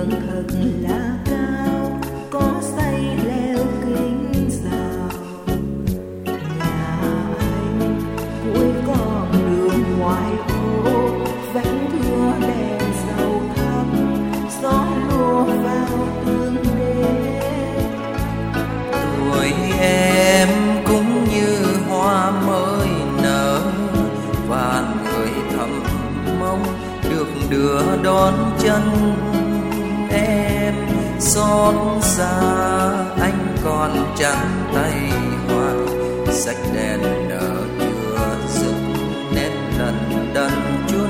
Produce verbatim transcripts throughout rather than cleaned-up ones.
đường thật là cao, có xây leo kính rào. Nhà anh cuối con đường ngoài ô, vánh thưa đèn dầu thắp, gió lùa vào tương đêm. Tuổi em cũng như hoa mới nở, và người thầm mong được đưa đón chân em. Xót xa anh còn trắng tay hoa, sách đèn nở chưa dứt nét lần đần chuốt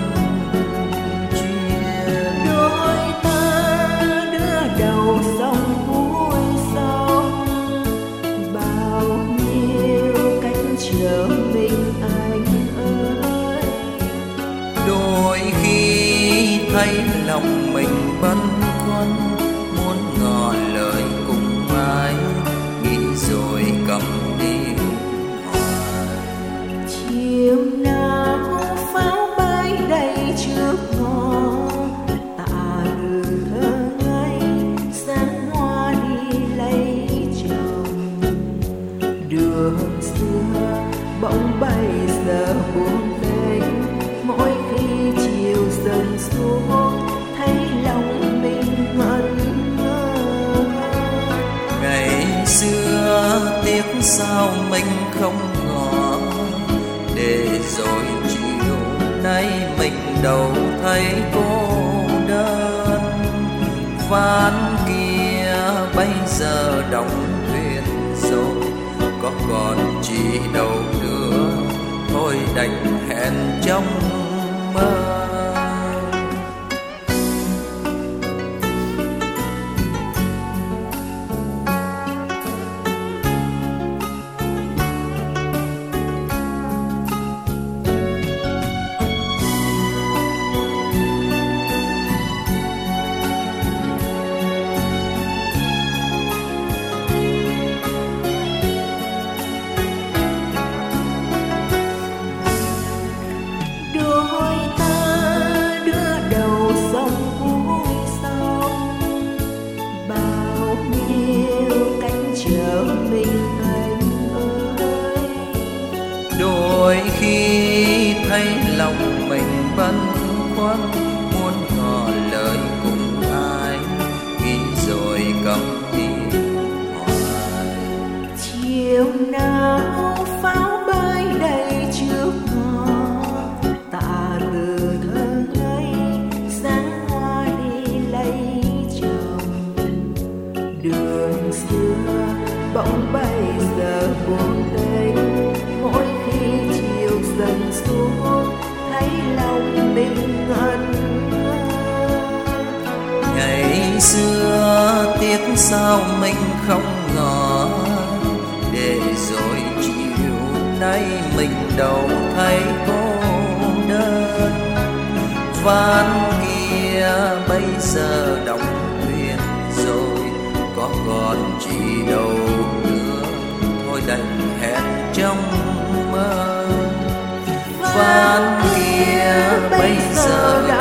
chia. Đôi ta đưa đầu sông cuối sông, bao nhiêu cánh chờ mình anh ơi. Đôi khi thấy lòng mình băn khoăn, muốn ngỏ lời cùng ai, nghĩ rồi cầm đi hoài. Chiều nào pháo bay đầy trước ngõ, tạ từ thơ ngây sáng hoa đi lấy chồng. Đường xưa bỗng bây giờ buông tênh, mỗi khi chiều dần xuống thấy lòng mình ngẩn ngơ. Ngày xưa tiếc sao mình không ngỏ, để rồi chiều nay mình đâu thấy cô đơn. Ván kia bây giờ đóng thuyền rồi, có còn chi đâu nữa, thôi đành hẹn trong mơ. Đôi ta đưa đầu sông cuối sông, bao nhiêu cánh chờ mình anh ơi. Đôi khi thấy lòng mình băn khoăn, muốn ngỏ lời cùng ai, nghĩ rồi cầm đi hoài. Chiều nào pháo bay đầy trước ngõ, tạ từ thơ ngây sáng hoa đi lấy chồng. Đường xưa bỗng bây giờ buông tênh, mỗi khi chiều dần xuống thấy lòng mình ngẩn ngơ. Ngày xưa tiếc sao mình không ngỏ, để rồi chiều nay mình đâu thấy cô đơn. Ván kia bây giờ đóng thuyền rồi, có còn chi đâu nữa, thôi đành hẹn trong mơ. Ván kia bây giờ